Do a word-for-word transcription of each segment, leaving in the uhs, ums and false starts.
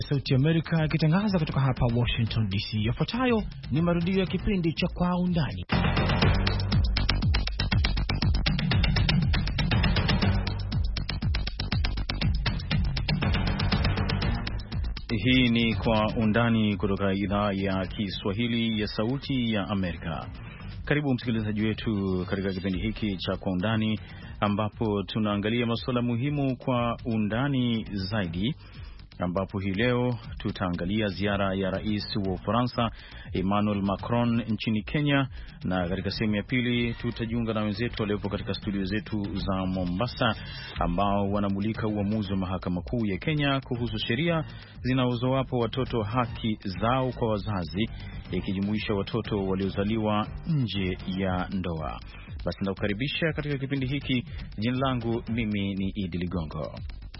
Sauti Amerika ikitangaza kutoka hapa Washington D C. Yafuatayo ni marudio ya kipindi cha Kwa Undani. Hii ni Kwa Undani kutoka idhaa ya Kiswahili ya Sauti ya Amerika. Karibu msikilizaji wetu katika kipindi hiki cha Kwa Undani, ambapo tunaangalia masuala muhimu kwa undani zaidi, ambapo hii leo tutaangalia ziara ya rais wa Ufaransa Emmanuel Macron nchini Kenya, na katika sehemu ya pili tutajiunga na wenzetu waliopo katika studio zetu za Mombasa, ambao wanamulika uamuzi wa mahakama kuu ya Kenya kuhusu sheria zinazowapa watoto haki zao kwa wazazi, ikijumuisha watoto waliozaliwa nje ya ndoa. Basi nakukaribisha katika kipindi hiki. Jina langu mimi ni Idi Ligongo.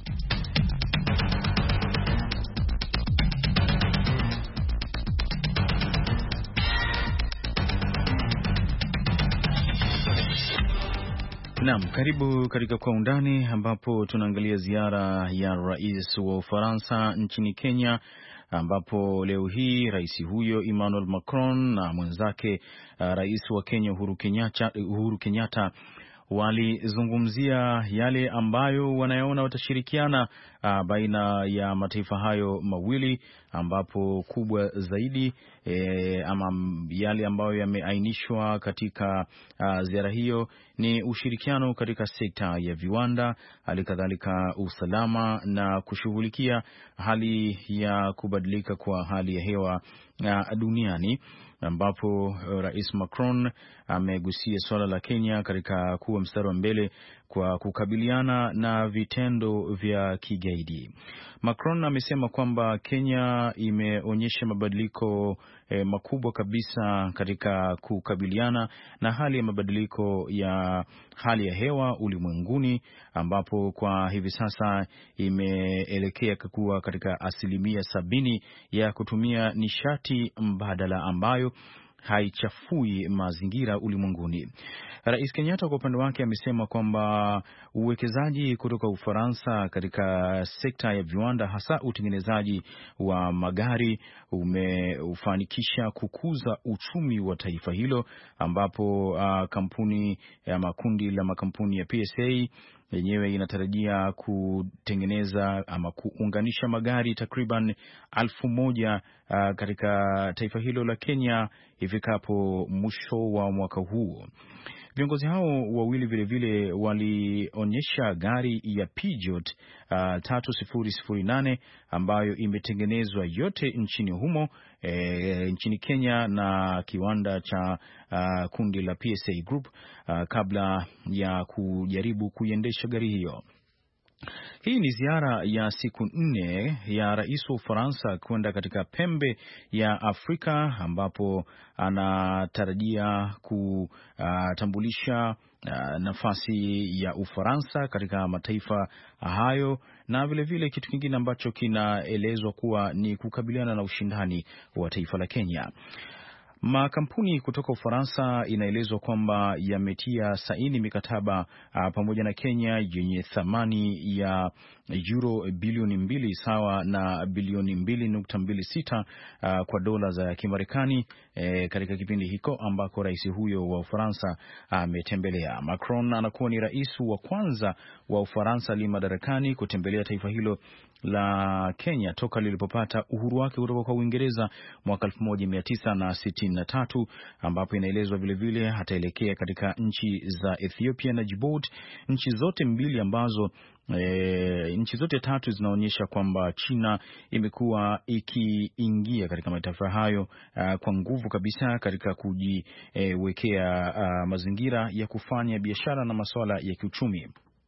Naam, karibu katika Kwa Undani, ambapo tunaangalia ziara ya rais wa Ufaransa nchini Kenya, ambapo leo hii rais huyo Emmanuel Macron na mwenzake uh, rais wa Kenya Uhuru Kenyatta, Uhuru Kenyatta walizungumzia yale ambayo wanayaona watashirikiana uh, baina ya mataifa hayo mawili, ambapo kubwa zaidi e, ama yale ambayo yameainishwa katika uh, ziara hiyo ni ushirikiano katika sekta ya viwanda, hali kadhalika usalama na kushughulikia hali ya kubadilika kwa hali ya hewa uh, duniani, ambapo uh, Rais Macron amegusia swala la Kenya katika kuwa mstari wa mbele kwa kukabiliana na vitendo vya kigaidi. Macron amesema kwamba Kenya imeonyesha mabadiliko eh, makubwa kabisa katika kukabiliana na hali ya mabadiliko ya hali ya hewa ulimwenguni, ambapo kwa hivi sasa imeelekea kuwa katika asilimia sabini ya kutumia nishati mbadala ambayo haichafui mazingira ulimwenguni. Rais Kenyatta kwa upande wake amesema kwamba uwekezaji kutoka Ufaransa katika sekta ya viwanda, hasa utengenezaji wa magari, umeufanikisha kukuza uchumi wa taifa hilo, ambapo uh, kampuni ama kundi la makampuni ya P S A yenyewe inatarajia kutengeneza ama kuunganisha magari takriban alfu moja uh, katika taifa hilo la Kenya ifikapo mwisho wa mwaka huu. Viongozi hao wawili vile vile walionyesha gari ya Peugeot uh, tatu sifuri sifuri nane ambayo imetengenezwa yote nchini humo e, nchini Kenya na kiwanda cha uh, kundi la P S A Group uh, kabla ya kujaribu kuiendesha gari hiyo. Hii ni ziara ya siku nne ya rais wa Ufaransa kwenda katika pembe ya Afrika, ambapo anatarajia kutambulisha uh, nafasi ya Ufaransa katika mataifa hayo, na vile vile kitu kingine ambacho kinaelezwa kuwa ni kukabiliana na ushindani wa taifa la Kenya. Makampuni kutoka Ufaransa inaelezwa kwamba yametia saini mikataba uh, pamoja na Kenya yenye thamani ya euro bilioni mbili sawa na bilioni mbili nukta mbili sita uh, kwa dola za Kimarekani eh, katika kipindi hiko ambako rais huyo wa Ufaransa ametembelea. Uh, Macron anakuwa ni rais wa kwanza wa Ufaransa li madarakani kutembelea taifa hilo la Kenya toka lilipopata uhuru wake kutoka kwa Uingereza mwaka elfu moja mia tisa na sitini na tatu, ambapo inaelezwa vile vile hataelekea katika nchi za Ethiopia na Djibouti, nchi zote mbili ambazo E, nchi zote tatu zinaonyesha kwamba China imekuwa ikiingia katika mataifa hayo uh, kwa nguvu kabisa katika kujiwekea uh, mazingira ya kufanya biashara na masuala ya kiuchumi.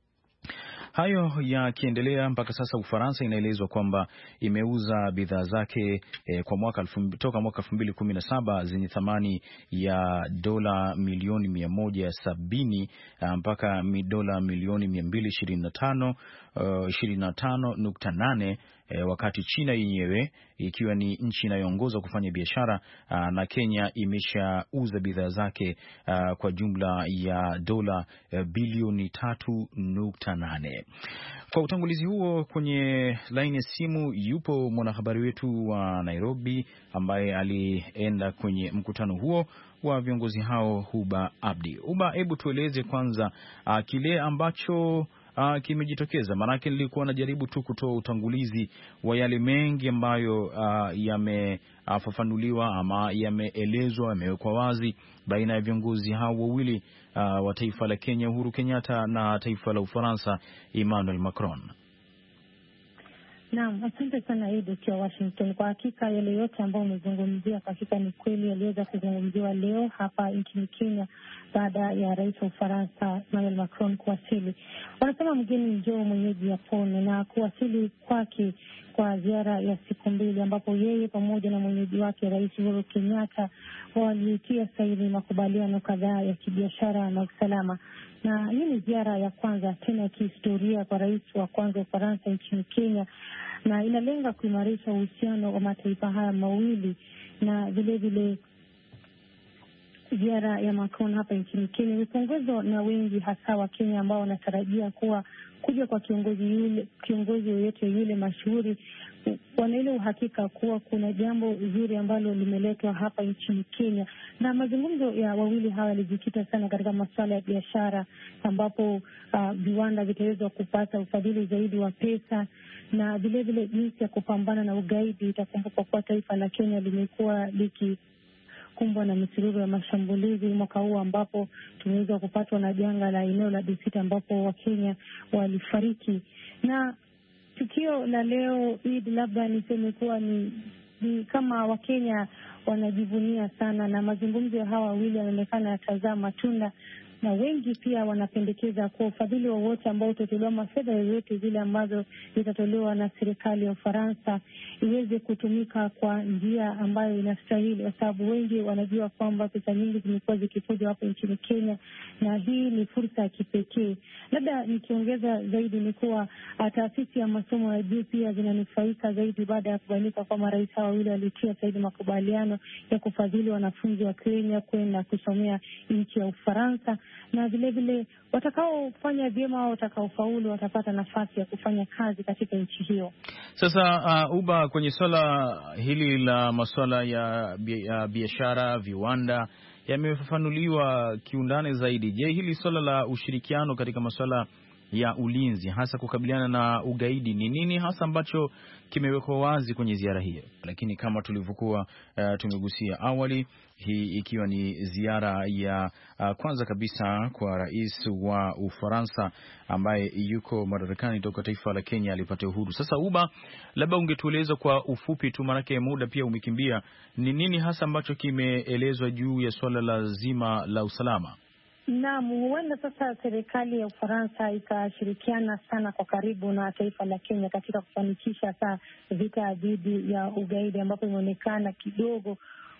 Hayo yakiendelea mpaka sasa, Ufaransa inaelezwa kwamba imeuza bidhaa zake eh, kwa mwaka toka mwaka elfu mbili kumi na saba zenye thamani ya dola milioni mia moja sabini mpaka dola milioni mia mbili ishirini na tano nukta nane E, wakati China yenyewe ikiwa ni nchi inayoongoza kufanya biashara na Kenya imeshauza bidhaa zake a, kwa jumla ya dola bilioni tatu nukta nane. Kwa utangulizi huo, kwenye laini ya simu yupo mwanahabari wetu wa Nairobi ambaye alienda kwenye mkutano huo wa viongozi hao, Huba Abdi. Huba, hebu tueleze kwanza a, kile ambacho Uh, kimejitokeza. Maanake nilikuwa najaribu tu kutoa utangulizi wa yale mengi ambayo uh, yamefafanuliwa uh, ama yameelezwa, yamewekwa wazi baina ya viongozi hao wawili uh, wa taifa la Kenya Uhuru Kenyatta na taifa la Ufaransa Emmanuel Macron. Naam, asante sana Eid ukiwa Washington. Kwa hakika yale yote ambayo umezungumzia kwa hakika ni kweli, yaliweza kuzungumziwa leo hapa nchini Kenya baada ya rais wa Ufaransa Emmanuel Macron kuwasili. Wanasema mgeni njoo mwenyeji yapone, na kuwasili kwake kwa ziara ya siku mbili ambapo yeye pamoja na mwenyeji wake Rais Uhuru Kenyatta walitia saini makubaliano kadhaa ya kibiashara na usalama. Na hii ni ziara ya kwanza tena ya kihistoria kwa rais wa kwanza wa Ufaransa nchini Kenya, na inalenga kuimarisha uhusiano wa mataifa haya mawili. Na vile vile ziara ya Macron hapa nchini Kenya imepongezwa na wengi, hasa wa Kenya ambao wanatarajia kuwa kuja kwa kiongozi yule kiongozi yoyote yule mashuhuri, wana ile uhakika kuwa kuna jambo zuri ambalo limeletwa hapa nchini Kenya. Na mazungumzo ya wawili hawa yalijikita sana katika masuala ya biashara, ambapo uh, viwanda vitaweza kupata ufadhili zaidi wa pesa, na vile vile jinsi ya kupambana na ugaidi. Itakumbuka kwa taifa la Kenya limekuwa liki kumbwa na misururu ya mashambulizi mwaka huu, ambapo tumeweza kupatwa na janga la eneo la Dusit ambapo Wakenya walifariki. Na tukio la leo Eid, labda niseme kuwa ni, ni kama Wakenya wanajivunia sana, na mazungumzo ya hawa wawili yanaonekana yatazaa matunda, na wengi pia wanapendekeza kwa ufadhili wowote ambao utatolewa, mafedha yoyote zile ambazo zitatolewa na serikali ya Ufaransa iweze kutumika kwa njia ambayo inastahili, kwa sababu wengi wanajua kwamba pesa nyingi zimekuwa zikifuja hapo nchini Kenya, na hii ni fursa ya kipekee. Labda nikiongeza zaidi ni kuwa taasisi ya masomo ya juu pia zinanufaika zaidi baada ya kubainika kwa marais hao wawili walitia saini makubaliano ya kufadhili wanafunzi wa Kenya kwenda kusomea nchi ya Ufaransa, na vile vile watakaofanya vyema au watakaofaulu watapata nafasi ya kufanya kazi katika nchi hiyo. Sasa uh, Uba, kwenye swala hili la masuala ya biashara, viwanda yamefafanuliwa kiundani zaidi. Je, hili swala la ushirikiano katika masuala ya ulinzi, hasa kukabiliana na ugaidi, ni nini hasa ambacho kimewekwa wazi kwenye ziara hiyo? Lakini kama tulivyokuwa uh, tumegusia awali, hii ikiwa ni ziara ya uh, kwanza kabisa kwa rais wa Ufaransa ambaye yuko madarakani toka taifa la Kenya alipata uhuru. Sasa Uba, labda ungetueleza kwa ufupi tu, manake muda pia umekimbia, ni nini hasa ambacho kimeelezwa juu ya swala la zima la usalama? Naam, huenda sasa serikali ya Ufaransa ikashirikiana sana kwa karibu na taifa la Kenya katika kufanikisha saa vita dhidi ya ugaidi, ambapo imeonekana kidogo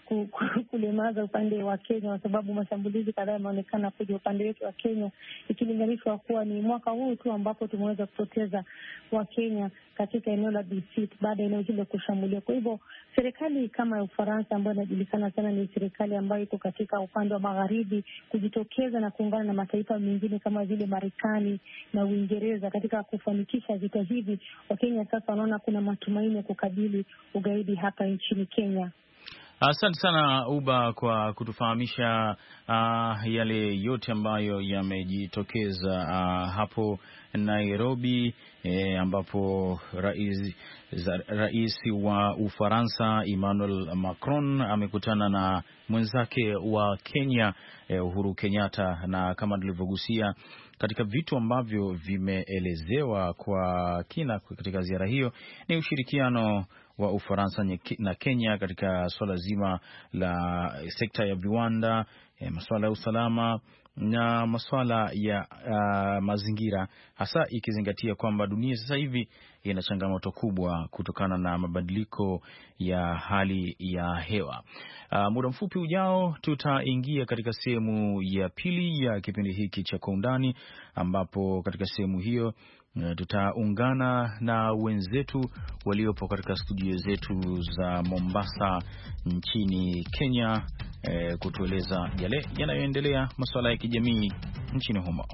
kulemaza upande wa Kenya, kwa sababu mashambulizi kadhaa yameonekana kuja upande wetu wa Kenya, ikilinganishwa kuwa ni mwaka huu tu ambapo tumeweza kupoteza wa Kenya katika eneo la Dusit baada ya eneo hilo kushambulia. Kwa hivyo serikali kama ya Ufaransa, ambayo inajulikana sana ni serikali ambayo iko katika upande wa magharibi, kujitokeza na kuungana na mataifa mengine kama vile Marekani na Uingereza katika kufanikisha vita hivi, Wakenya sasa wanaona kuna matumaini ya kukabili ugaidi hapa nchini Kenya. Asante sana Uba kwa kutufahamisha uh, yale yote ambayo yamejitokeza uh, hapo Nairobi, eh, ambapo rais, rais wa Ufaransa Emmanuel Macron amekutana na mwenzake wa Kenya eh, Uhuru Kenyatta, na kama tulivyogusia katika vitu ambavyo vimeelezewa kwa kina katika ziara hiyo ni ushirikiano wa Ufaransa na Kenya katika swala zima la sekta ya viwanda, eh, masuala ya usalama na masuala ya uh, mazingira, hasa ikizingatia kwamba dunia sasa hivi ina changamoto kubwa kutokana na mabadiliko ya hali ya hewa. Uh, muda mfupi ujao tutaingia katika sehemu ya pili ya kipindi hiki cha Kwa Undani, ambapo katika sehemu hiyo tutaungana na wenzetu waliopo katika studio zetu za Mombasa nchini Kenya, eh, kutueleza yale yanayoendelea, masuala ya kijamii nchini humo.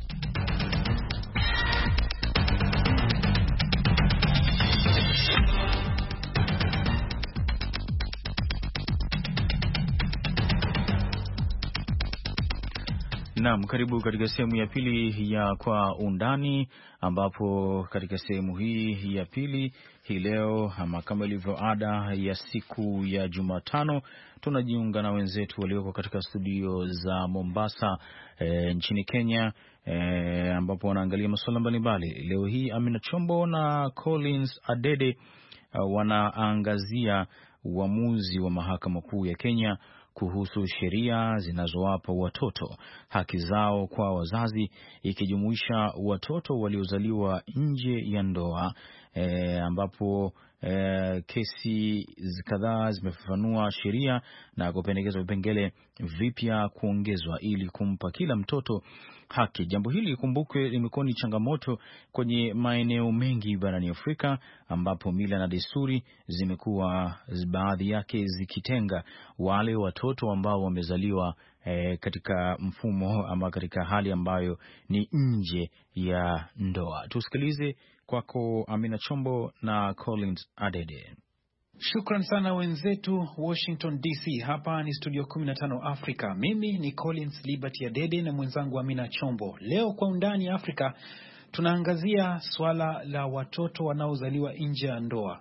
Naam, karibu katika sehemu ya pili ya Kwa Undani, ambapo katika sehemu hii ya pili hii leo, ama kama ilivyo ada ya siku ya Jumatano, tunajiunga na wenzetu walioko katika studio za Mombasa e, nchini Kenya, e, ambapo wanaangalia masuala mbalimbali. Leo hii Amina Chombo na Collins Adede uh, wanaangazia uamuzi wa Mahakama Kuu ya Kenya kuhusu sheria zinazowapa watoto haki zao kwa wazazi, ikijumuisha watoto waliozaliwa nje ya ndoa, e, ambapo e, kesi kadhaa zimefafanua sheria na kupendekeza vipengele vipya kuongezwa ili kumpa kila mtoto haki. Jambo hili, kumbuke, limekuwa ni changamoto kwenye maeneo mengi barani Afrika, ambapo mila na desturi zimekuwa baadhi yake zikitenga wale watoto ambao wamezaliwa e, katika mfumo ama katika hali ambayo ni nje ya ndoa. Tusikilize kwako Amina Chombo na Collins Adede. Shukran sana wenzetu Washington D C. Hapa ni studio kumi na tano Afrika. Mimi ni Collins Liberty Adede na mwenzangu Amina Chombo. Leo Kwa Undani Afrika tunaangazia swala la watoto wanaozaliwa nje ya ndoa,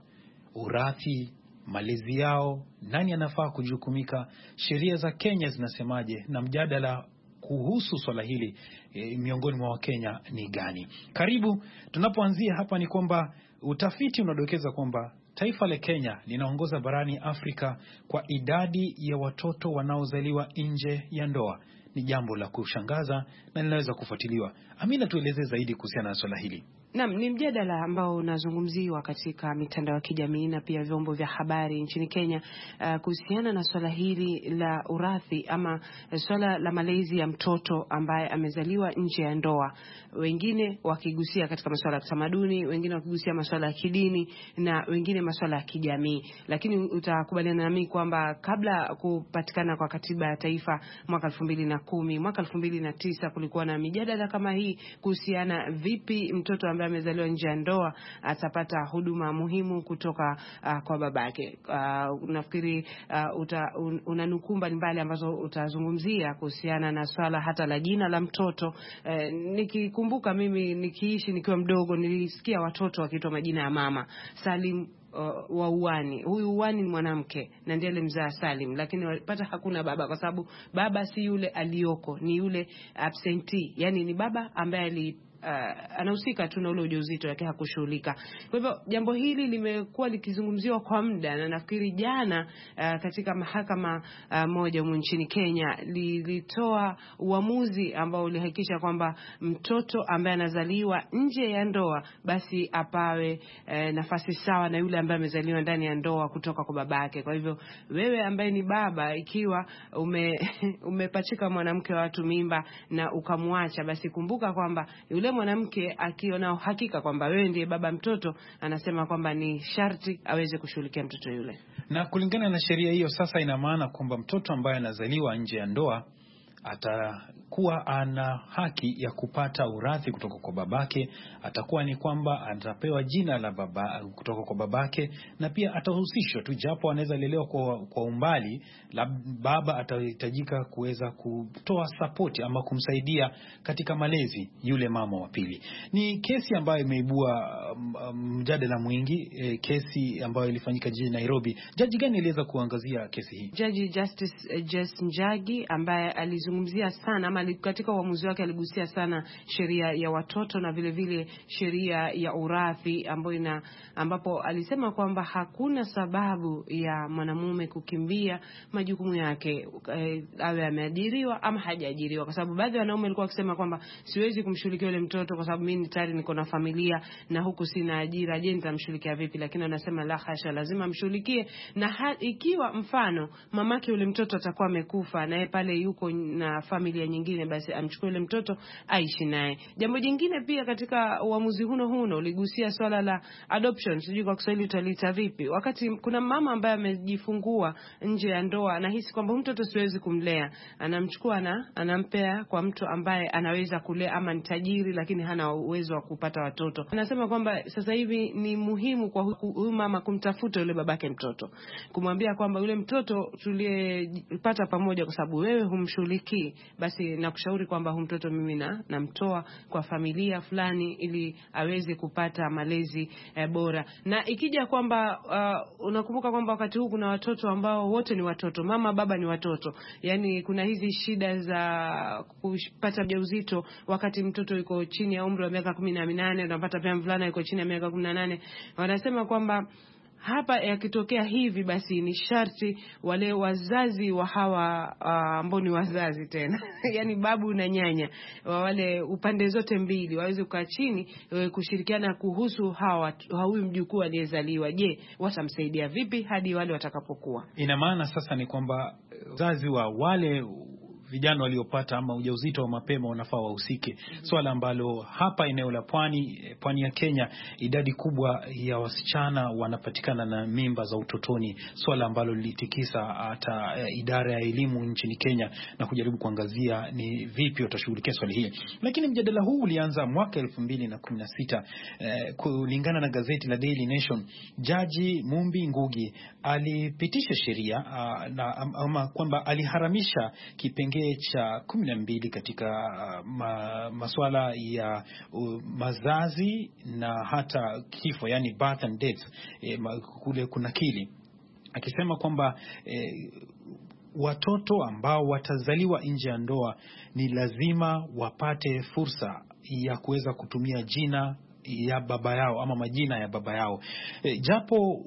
urathi, malezi yao, nani anafaa kujukumika, sheria za Kenya zinasemaje, na mjadala kuhusu swala hili e, miongoni mwa Wakenya ni gani. Karibu. Tunapoanzia hapa ni kwamba utafiti unadokeza kwamba taifa la Kenya linaongoza barani Afrika kwa idadi ya watoto wanaozaliwa nje ya ndoa. Ni jambo la kushangaza na linaweza kufuatiliwa. Amina, tueleze zaidi kuhusiana na swala hili. Naam, ni mjadala ambao unazungumziwa katika mitandao ya kijamii na pia vyombo vya habari nchini Kenya uh, kuhusiana na swala hili la urathi ama swala la malezi ya mtoto ambaye amezaliwa nje ya ndoa. Wengine wakigusia katika masuala ya kitamaduni, wengine wakigusia masuala ya kidini, na wengine masuala ya kijamii. Lakini utakubaliana nami kwamba kabla kupatikana kwa katiba ya taifa mwaka elfu mbili na kumi, mwaka elfu mbili na tisa kulikuwa na mijadala kama hii kuhusiana vipi mtoto ambaye amezaliwa nje ya ndoa atapata huduma muhimu kutoka uh, kwa babake. Uh, nafikiri uh, uta, un, unanukuu mbalimbali ambazo utazungumzia kuhusiana na swala hata la jina la mtoto. Uh, nikikumbuka mimi nikiishi nikiwa mdogo nilisikia watoto wakiitwa majina ya mama. Salim Uh, wa Uwani. Huyu Uwani ni mwanamke na ndiye alimzaa Salim, lakini walipata hakuna baba, kwa sababu baba si yule alioko, ni yule absentee, yani ni baba ambaye ali Uh, anahusika tu na ule ujauzito yake, hakushughulika. Kwa hivyo jambo hili limekuwa likizungumziwa kwa muda, na nafikiri jana uh, katika mahakama uh, moja humu nchini Kenya lilitoa uamuzi ambao ulihakikisha kwamba mtoto ambaye anazaliwa nje ya ndoa basi apawe uh, nafasi sawa na yule ambaye amezaliwa ndani ya ndoa kutoka kwa babake. Kwa hivyo wewe ambaye ni baba, ikiwa ume umepachika mwanamke wa watu mimba na ukamwacha, basi kumbuka kwamba yule mwanamke akiona hakika kwamba wewe ndiye baba mtoto, anasema kwamba ni sharti aweze kushughulikia mtoto yule. Na kulingana na sheria hiyo sasa, ina maana kwamba mtoto ambaye anazaliwa nje ya ndoa atakuwa ana haki ya kupata urathi kutoka kwa babake. Atakuwa ni kwamba atapewa jina la baba kutoka kwa babake, na pia atahusishwa tu, japo anaweza lelewa kwa, kwa umbali, la baba atahitajika kuweza kutoa support ama kumsaidia katika malezi yule mama wa pili. Ni kesi ambayo imeibua mjadala um, mwingi, e, kesi ambayo ilifanyika jijini Nairobi. Jaji gani aliweza kuangazia kesi hii? Jaji Justice uh, Jess Njagi ambaye alizungumzia sana ama ama katika uamuzi wake aligusia sana sheria ya watoto na vile vile sheria ya urathi ambayo ina ambapo alisema kwamba hakuna sababu ya mwanamume kukimbia majukumu yake, e, awe ameajiriwa ama hajaajiriwa, kwa sababu baadhi ya wanaume walikuwa wakisema kwamba siwezi kumshughulikia yule mtoto kwa sababu mimi tayari niko na familia na huku sina ajira, je, nitamshughulikia vipi? Lakini anasema la hasha, lazima mshughulikie, na ha, ikiwa mfano mamake yule mtoto atakuwa amekufa na yeye pale yuko na familia nyingine, basi amchukue yule mtoto aishi naye. Jambo jingine pia katika uamuzi huno huno uligusia swala la adoption, sijui kwa Kiswahili tutalita vipi. Wakati kuna mama ambaye amejifungua nje ya ndoa, anahisi kwamba mtoto siwezi kumlea, anamchukua na anampea kwa mtu ambaye anaweza kulea, ama ni tajiri lakini hana uwezo wa kupata watoto. Anasema kwamba sasa hivi ni muhimu kwa huyu mama kumtafuta yule babake mtoto, kumwambia kwamba yule mtoto tuliyepata pamoja, kwa sababu wewe humshughulikii, basi nakushauri kwamba huyu mtoto mimi na namtoa kwa familia fulani ili aweze kupata malezi eh, bora. Na ikija kwamba uh, unakumbuka kwamba wakati huu kuna watoto ambao wote ni watoto, mama baba ni watoto, yani kuna hizi shida za kupata ujauzito wakati mtoto yuko chini ya umri wa miaka kumi na minane, unapata pia mvulana yuko chini ya miaka kumi na nane. Wanasema kwamba hapa yakitokea hivi, basi ni sharti wale wazazi wa hawa ambao uh, ni wazazi tena yani babu na nyanya wa wale upande zote mbili waweze kukaa chini kushirikiana kuhusu hawa huyu mjukuu aliyezaliwa. Je, watamsaidia vipi hadi wale watakapokuwa? Ina maana sasa ni kwamba wazazi wa wale vijana waliopata ama ujauzito wa mapema wanafaa wahusike. Swala ambalo hapa eneo la pwani pwani ya Kenya, idadi kubwa ya wasichana wanapatikana na mimba za utotoni, swala ambalo lilitikisa hata idara ya elimu nchini Kenya na kujaribu kuangazia ni vipi watashughulikia swali hili. Lakini mjadala huu ulianza mwaka elfu mbili na kumi na sita eh, kulingana na gazeti la Daily Nation. Jaji Mumbi Ngugi alipitisha sheria uh, na ama kwamba aliharamisha kipengele cha kumi na mbili katika uh, ma, masuala ya uh, mazazi na hata kifo, yani birth and death, eh, kule kuna kili, akisema kwamba eh, watoto ambao watazaliwa nje ya ndoa ni lazima wapate fursa ya kuweza kutumia jina ya baba yao ama majina ya baba yao. E, japo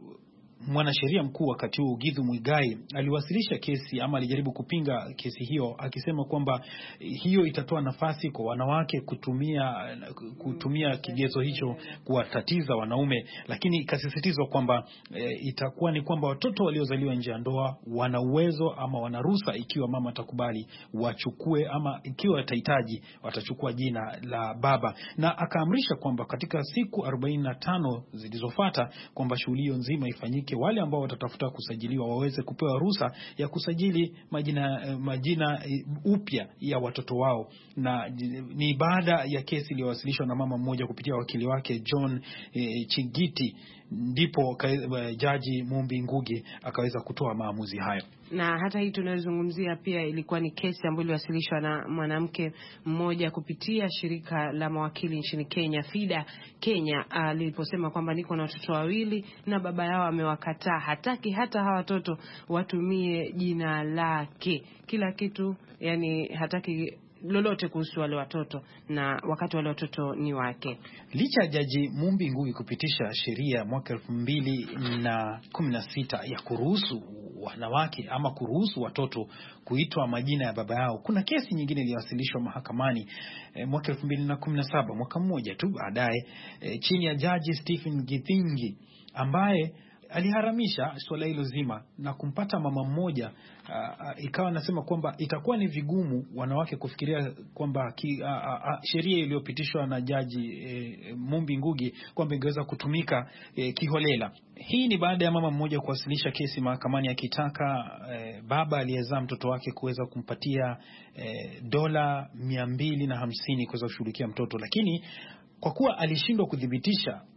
mwanasheria mkuu wakati huu Githu Muigai aliwasilisha kesi ama alijaribu kupinga kesi hiyo, akisema kwamba hiyo itatoa nafasi kwa wanawake kutumia kutumia kigezo hicho kuwatatiza wanaume, lakini ikasisitizwa kwamba e, itakuwa ni kwamba watoto waliozaliwa nje ya ndoa wana uwezo ama wana ruhusa, ikiwa mama atakubali, wachukue ama ikiwa atahitaji watachukua jina la baba. Na akaamrisha kwamba katika siku arobaini na tano zilizofuata kwamba shughuli hiyo nzima ifanyike, wale ambao watatafuta kusajiliwa waweze kupewa ruhusa ya kusajili majina majina upya ya watoto wao. Na ni baada ya kesi iliyowasilishwa na mama mmoja kupitia wakili wake John eh, Chingiti, ndipo Jaji Mumbi Ngugi akaweza kutoa maamuzi hayo. Na hata hii tunayozungumzia pia ilikuwa ni kesi ambayo iliwasilishwa na mwanamke mmoja kupitia shirika la mawakili nchini Kenya, FIDA Kenya, aliposema kwamba niko na watoto wawili na baba yao amewakataa, hataki hata hawa watoto watumie jina lake, kila kitu, yani hataki lolote kuhusu wale watoto, na wakati wale watoto ni wake. Licha ya Jaji Mumbi Ngugi kupitisha sheria mwaka elfu mbili na kumi na sita ya kuruhusu wanawake ama kuruhusu watoto kuitwa majina ya baba yao, kuna kesi nyingine iliyowasilishwa mahakamani e, mwaka elfu mbili na kumi na saba, mwaka mmoja tu baadaye, e, chini ya Jaji Stephen Githinji, ambaye aliharamisha swala hilo zima na kumpata mama mmoja. Uh, ikawa nasema kwamba itakuwa ni vigumu wanawake kufikiria kwamba uh, uh, sheria iliyopitishwa na Jaji uh, Mumbi Ngugi kwamba ingeweza kutumika uh, kiholela. Hii ni baada ya mama mmoja kuwasilisha kesi mahakamani akitaka uh, baba aliyezaa mtoto wake kuweza kumpatia uh, dola mia mbili na hamsini kuweza kushughulikia mtoto, lakini kwa kuwa alishindwa kudhibitisha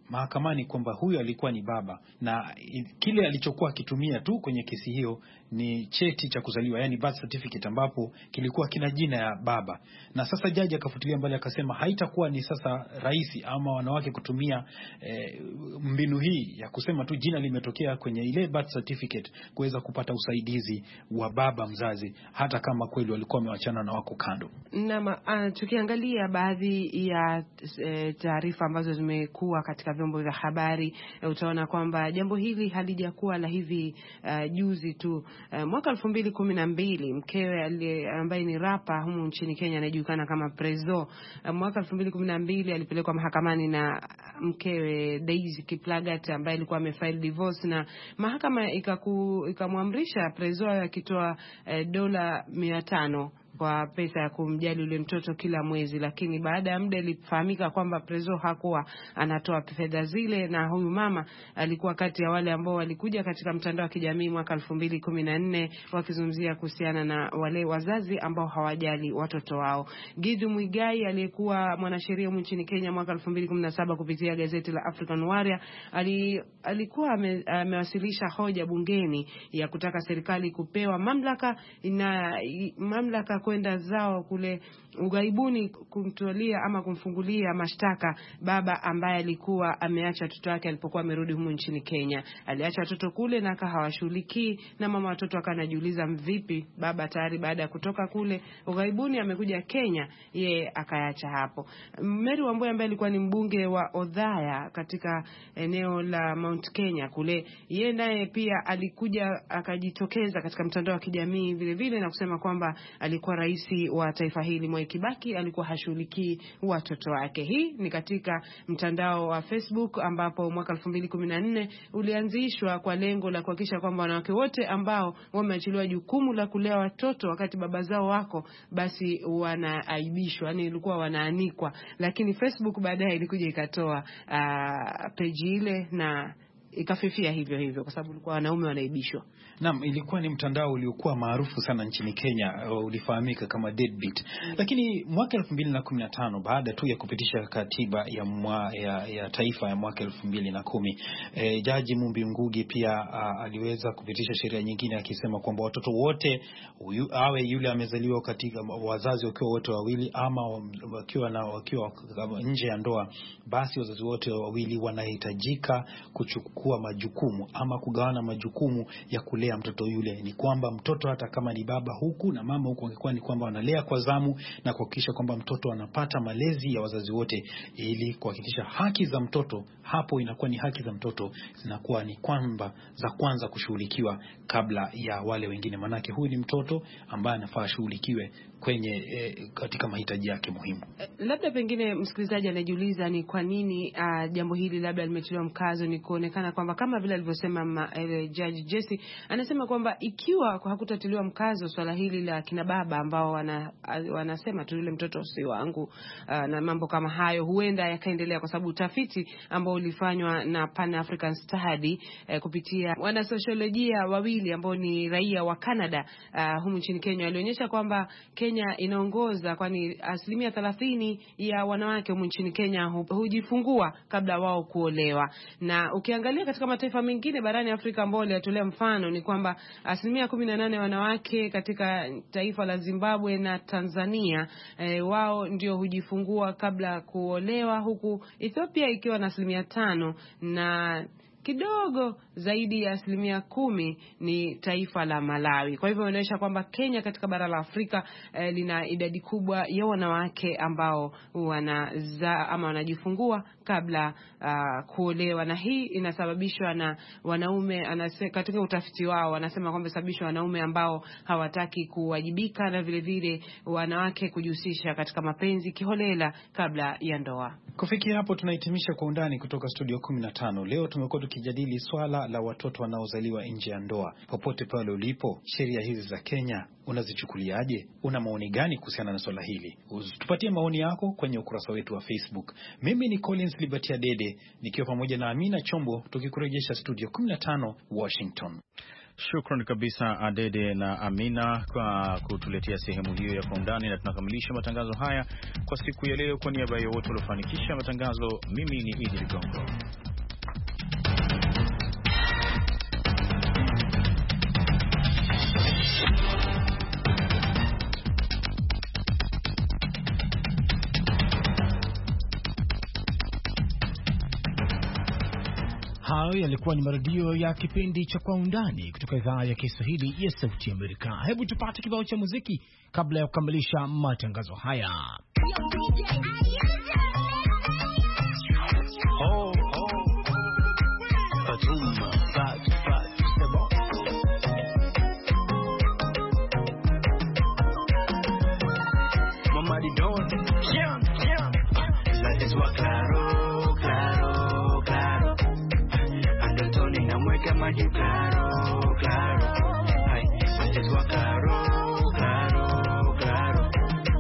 mahakamani kwamba huyo alikuwa ni baba, na kile alichokuwa akitumia tu kwenye kesi hiyo ni cheti cha kuzaliwa, yani birth certificate, ambapo kilikuwa kina jina ya baba. Na sasa jaji akafutilia mbali, akasema haitakuwa ni sasa rahisi ama wanawake kutumia eh, mbinu hii ya kusema tu jina limetokea kwenye ile birth certificate kuweza kupata usaidizi wa baba mzazi, hata kama kweli walikuwa wamewachana na wako kando. Na uh, tukiangalia baadhi ya uh, taarifa ambazo zimekuwa katika vyombo vya habari, uh, utaona kwamba jambo hili halijakuwa la hivi uh, juzi tu. Uh, mwaka elfu mbili kumi na mbili mkewe ambaye ni rapa humu nchini Kenya anajulikana kama Prezzo, uh, mwaka elfu mbili kumi na mbili alipelekwa mahakamani na mkewe Daisy Kiplagat ambaye alikuwa amefile divorce, na mahakama ikamwamrisha Prezzo akitoa uh, dola mia tano kwa pesa ya kumjali yule mtoto kila mwezi. Lakini baada ya muda ilifahamika kwamba Prezzo hakuwa anatoa fedha zile, na huyu mama alikuwa kati ya wale ambao walikuja katika mtandao wa kijamii mwaka elfu mbili kumi na nne wakizungumzia kuhusiana na wale wazazi ambao hawajali watoto wao. Gidu Muigai aliyekuwa mwanasheria nchini Kenya mwaka elfu mbili kumi na saba kupitia gazeti la African Warrior ali, alikuwa ame, amewasilisha hoja bungeni ya kutaka serikali kupewa mamlaka na mamlaka kwenda zao kule ugaibuni kumtolia ama kumfungulia mashtaka baba ambaye alikuwa ameacha watoto wake alipokuwa amerudi humu nchini Kenya. Aliacha watoto kule na akawashughulikii, na mama watoto akanajiuliza vipi baba tayari baada ya kutoka kule ugaibuni amekuja Kenya, yeye akaacha hapo. Mary Wambui ambaye alikuwa ni mbunge wa Othaya katika eneo la Mount Kenya kule, yeye naye pia alikuja akajitokeza katika mtandao wa kijamii vile vile na kusema kwamba alikuwa rais wa taifa hili Mwai Kibaki alikuwa hashughulikii watoto wake. Hii ni katika mtandao wa Facebook ambapo mwaka elfu mbili kumi na nne ulianzishwa kwa lengo la kuhakikisha kwamba wanawake wote ambao wameachiliwa jukumu la kulea watoto wakati baba zao wako basi wanaaibishwa, yani ilikuwa wanaanikwa. Lakini Facebook baadaye ilikuja ikatoa uh, page ile na ikafifia hivyo hivyo kwa sababu ilikuwa wanaume wanaibishwa. Naam, ilikuwa ni mtandao uliokuwa maarufu sana nchini Kenya, ulifahamika kama Deadbeat. Mm. Lakini mwaka elfu mbili na kumi na tano baada tu ya kupitisha katiba ya mwa, ya, ya taifa ya mwaka elfu mbili na kumi, e, Jaji Mumbi Ngugi pia a, aliweza kupitisha sheria nyingine akisema kwamba watoto wote uyu, awe yule amezaliwa katika wazazi wakiwa wote wawili ama wakiwa na wakiwa nje ya ndoa, basi wazazi wote wawili wanahitajika kuchukua majukumu ama kugawana majukumu ya kulea mtoto yule. Ni kwamba mtoto hata kama ni baba huku na mama huku, angekuwa ni kwamba wanalea kwa zamu na kuhakikisha kwamba mtoto anapata malezi ya wazazi wote, ili kuhakikisha haki za mtoto hapo inakuwa ni haki za mtoto zinakuwa ni kwamba za kwanza kushughulikiwa kabla ya wale wengine, manake huyu ni mtoto ambaye anafaa shughulikiwe kwenye eh, katika mahitaji yake muhimu. Labda pengine msikilizaji anajiuliza ni kwa nini uh, jambo hili labda limetiliwa mkazo. Ni kuonekana kwamba kama vile alivyosema uh, Judge Jesse anasema kwamba ikiwa hakutatiliwa mkazo swala hili la kina baba ambao wana, uh, wanasema tu yule mtoto si wangu uh, na mambo kama hayo, huenda yakaendelea, kwa sababu utafiti ambao ulifanywa na Pan African Study uh, kupitia wanasosiolojia wawili ambao ni raia wa Canada uh, humu nchini Kenya walionyesha kwamba Kenya inaongoza, kwani asilimia thelathini ya wanawake humu nchini Kenya hujifungua kabla wao kuolewa. Na ukiangalia katika mataifa mengine barani Afrika ambao waliatolea mfano ni kwamba asilimia kumi na nane wanawake katika taifa la Zimbabwe na Tanzania e, wao ndio hujifungua kabla kuolewa, huku Ethiopia ikiwa na asilimia tano na kidogo zaidi ya asilimia kumi ni taifa la Malawi. Kwa hivyo inaonyesha kwamba Kenya katika bara la Afrika eh, lina idadi kubwa ya wanawake ambao wanazaa ama wanajifungua kabla uh, kuolewa, na hii inasababishwa na wanaume anase, katika utafiti wao wanasema kwamba sababishwa wanaume ambao hawataki kuwajibika na vile vile wanawake kujihusisha katika mapenzi kiholela kabla ya ndoa. Kufikia hapo tunahitimisha Kwa Undani kutoka studio kumi na tano. Leo tumekuwa tukijadili swala la watoto wanaozaliwa nje ya ndoa. Popote pale ulipo, sheria hizi za Kenya unazichukuliaje? Una maoni gani kuhusiana na swala hili? Tupatie maoni yako kwenye ukurasa wetu wa Facebook. Mimi ni Collins Liberty Adede nikiwa pamoja na Amina Chombo tukikurejesha studio kumi na tano Washington. Shukran kabisa Adede na Amina kwa kutuletea sehemu hiyo ya Kwa Undani, na tunakamilisha matangazo haya kwa siku ya leo. Kwa niaba ya wote waliofanikisha matangazo, mimi ni Idi Ligongo. Hayo yalikuwa ni marudio ya kipindi cha Kwa Undani kutoka idhaa ya Kiswahili ya Sauti ya Amerika. Hebu tupate kibao cha muziki kabla ya kukamilisha matangazo haya. Oh, oh. Fatuma, fat, fat, sebo. Mama di don, jam, jam. La deswa claro, claro, claro. Andotoni na mweka maji claro, claro. Ay, la deswa claro, claro, claro.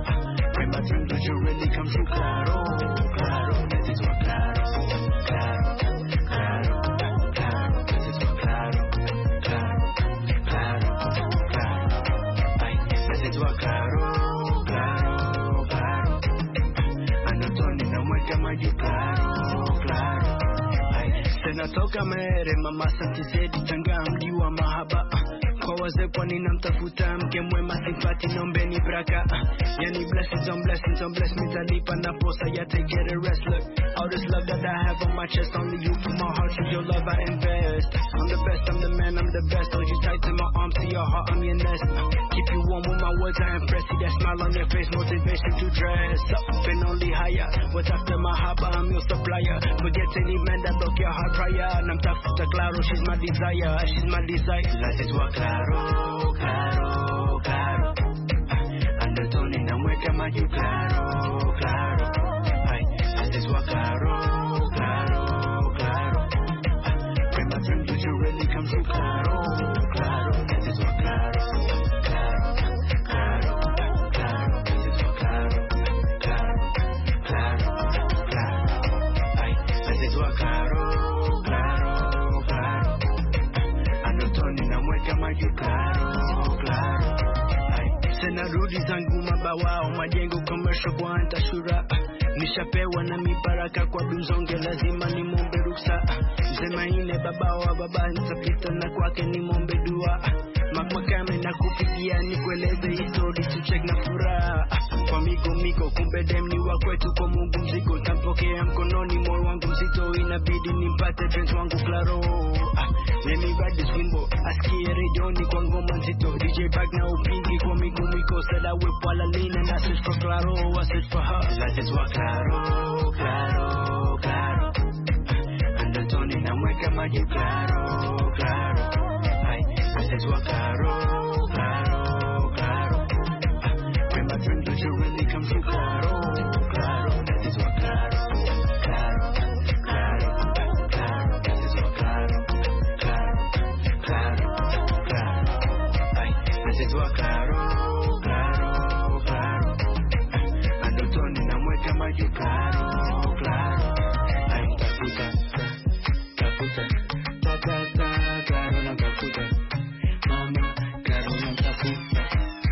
My dream that you really come true, claro, claro. That is what claro, claro, claro, claro. That is what claro, claro, claro, claro. Ay, that is what claro, claro, claro. Anotoni na mweka maji claro, claro. Ay, senatoka mere mama santi zedi tanga mji wa mahaba. Kwa wazee kwani namtafuta mke mwema simpati nombeni braka. Yani blessings on blessings on bless me talipa na posa ya take get a rest. Look, all this love that I have on my chest, only you put my heart through your love I invest. I'm the best, I'm the man, I'm the best. Hold you tight to my arms, to your heart, I'm your nest. Keep you warm with my words, I impress. See that smile on your face, motivation to dress up and only higher. What's after my haba, I'm your supplier. Forget any man that broke your heart prior. Namtafuta claro, she's my desire, she's my desire. Life is what claro, claro, claro. Andotoni na mweka maji claro, claro. Ay, that is what claro, claro, claro. When my dream do you really come true, claro, claro. That is what claro, claro, claro, claro. That is what claro, claro, claro, claro. Ay, that is what claro, claro, claro. Andotoni na mweka maji claro, claro. Sena rudi zangu mabawao majengo commercial kwa antashura. Nishapewa na mibaraka kwa Bimzonge lazima ni mombe ruksa. Msema ine babao wa baba nitapita na kwake ni mombe dua. Makmakame na kupigia ni kueleze history to check na furaha. Kwa migo migo kumbe dem ni wa kwetu kwa Mungu mzigo. Tampokea mkononi moyo wangu mzito inabidi nimpate friends wangu claro. Let me ride this wimbo, asikie redioni kwa ngoma nzito. D J back na upingi kwa migo migo. Said I whip while I lean and I search for claro, I search for her. Life is what claro, claro, claro. Andotoni na mweka maji claro, claro. Ay, life is what claro, claro, claro. When my dream do you really come true, claro, claro. That is what claro, claro, claro, claro. That is what claro, claro, claro, claro. Ay, that is what claro, claro, claro. Andotoni na mweka maji claro, claro. Ay, tafuta, tafuta, ta ta ta, claro na tafuta. Mama, claro na tafuta.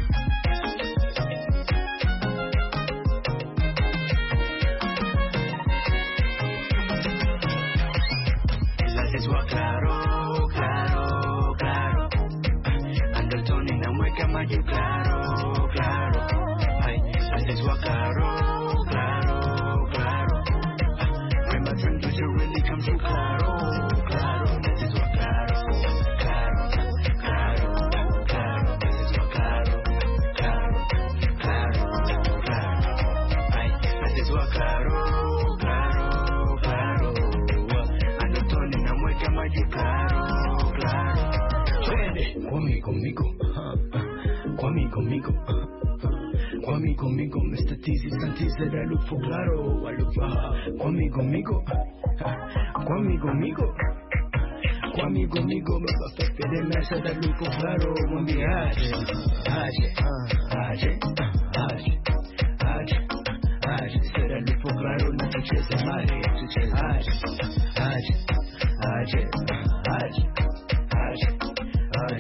Life is what claro, claro, claro. Andotoni na mweka maji claro, claro. Ay, life is what claro, claro, claro. When my dream do you really come true, claro, claro. That is what claro, claro, claro, claro. That is what claro, claro, claro, claro. Ay, that is what claro, claro, claro. Andotoni na mweka maji claro, claro. Twende kwami conmigo, kwami conmigo, kwami conmigo. Mister Teasy Santi said I look for claro, I look for her. Kwami conmigo, kwami conmigo, kwami conmigo. Baba Pepe de me said I look for claro. Mwambie aje, aje, aje, aje, aje, aje. Said I look for claro na tucheze mali, tucheze aje, aje, aje, aje, aje, aje.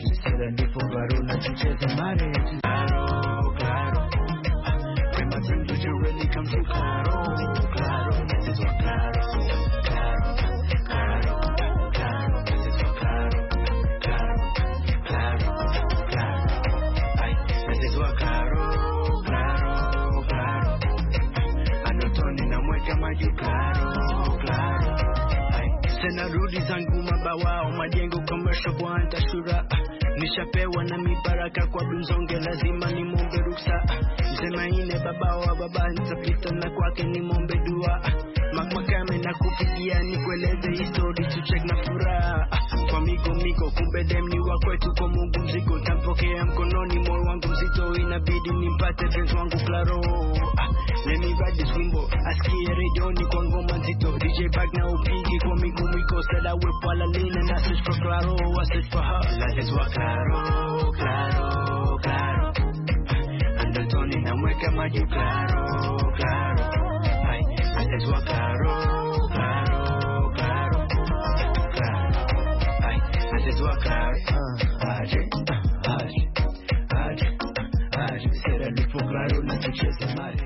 tucheze mare claro claro when my dreams would you really come true claro claro this is what claro claro claro claro this is what claro claro claro claro ay this is what claro claro claro anotoni na mweka maji claro claro ay sena rudi zangu mabawao majengo commercial kwa antashura nishapewa na mibaraka kwa Bunzonge lazima ni mombe ruksa sema ine baba wa baba nitapita na kwake ni mombe dua makmakame na kupigia ni kueleze history to check na furaha kwa miko miko kumbe dem ni wa kwetu kwa Mungu mziko tampokea mkononi moyo wangu mzito inabidi nimpate friends wangu claro let me ride this wimbo asikie redioni kwa ngoma nzito D J bag na upigi kwa miko miko said I whip while I lean and I search for claro I search for her la es wa claro claro claro Andotoni na mweka maji claro claro ay la es wa claro claro claro claro ay la es wa claro aje aje aje aje será lupo claro na tucheze mare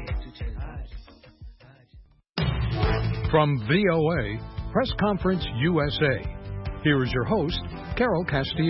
From V O A, Press Conference U S A, here is your host, Carol Castillo.